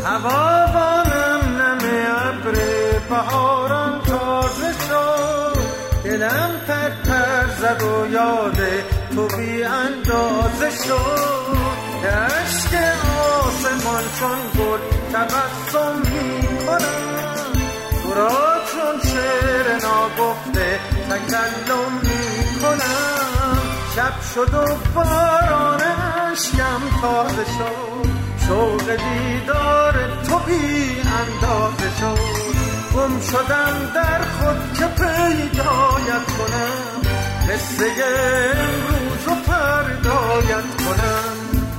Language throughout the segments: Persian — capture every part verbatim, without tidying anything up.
هوا بانم نم ابر بهاران تازه شد، دلم پر پر زد و یاد تو بی اندازه شد. عشق آسمان چون گل تبسم می کنم، تو را چون شعر ناگفته تکلم می کنم. شب شد و باران اشکم تازه شد، شوق دیدار تو بی اندازه شد. گم شدم در خود که پیدایت کنم، قصه امروز رو فردایت کنم.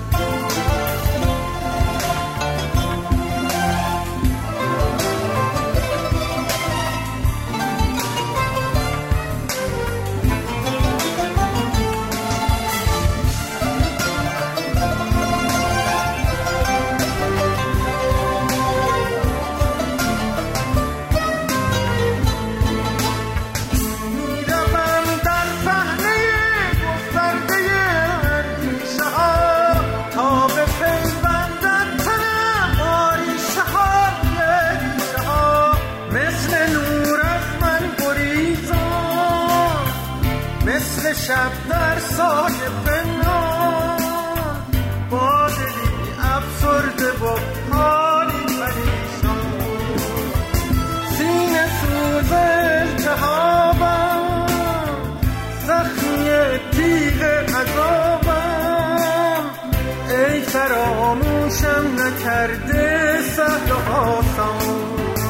شب در سایه پنهان، با دلی افسرده و حالی پریشان. سینه سوز التهابم، زخمی تیغ عذابم. ای فراموشم نکرده سهل و آسان.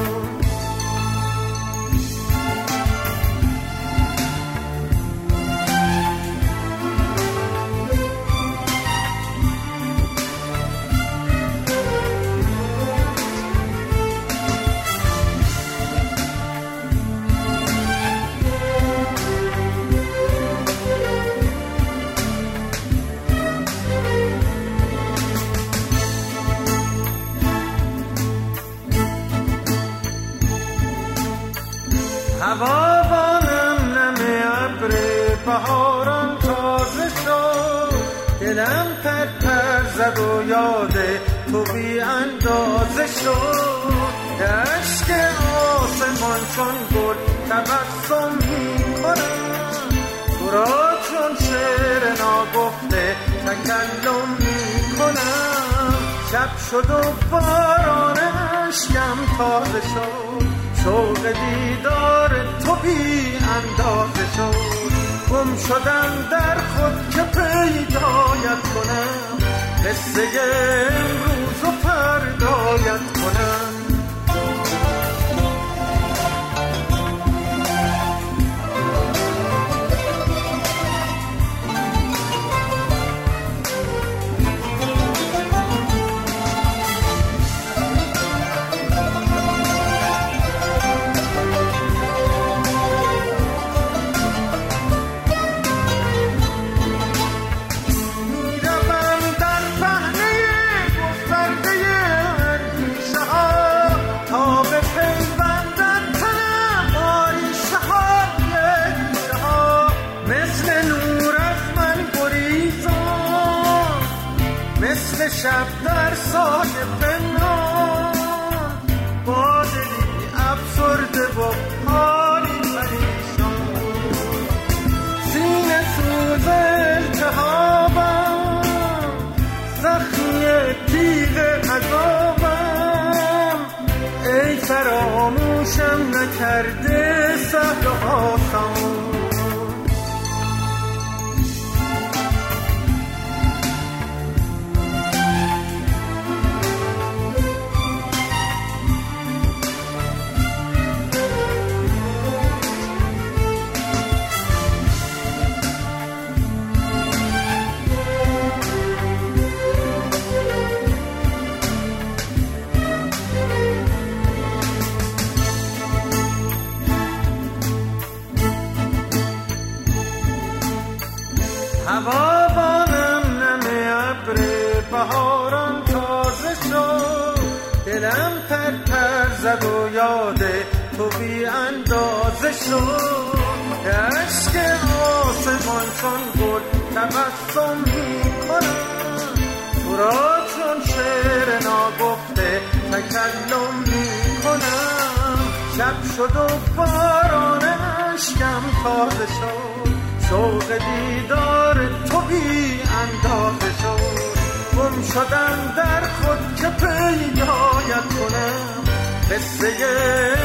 هوا بانم نم ابر بهاران تازه شد، دلم پر پر زد و یاد تو بی اندازه شد. عشق آسمان چون گل تبسم می کنم، تو را چون شعر ناگفته تکلم می کنم. شب شد و باران اشکم تازه شد، شوق دیدار تو بی اندازه شد. گم شدم در خود که پیدایت کنم، قصه امروز رو فردایت کنم. شب در سایه پنهان، با دلی افسرده و حالی پریشان. سینه سوز التهابم، زخمی تیغ عذابم. ای فراموشم نکرده سهل و آسان. هوا بانم نم ابر بهاران تازه شد، دلم پر پر زد و یاد تو بی اندازه شد. عشق آسمان چون گل تبسم می کنم، تو را چون شعر ناگفته شب شد و باران اشکم تازه شد، شوق دیدار تو بی اندازه شد. گم شدم در خود که پیدایت کنم، قصه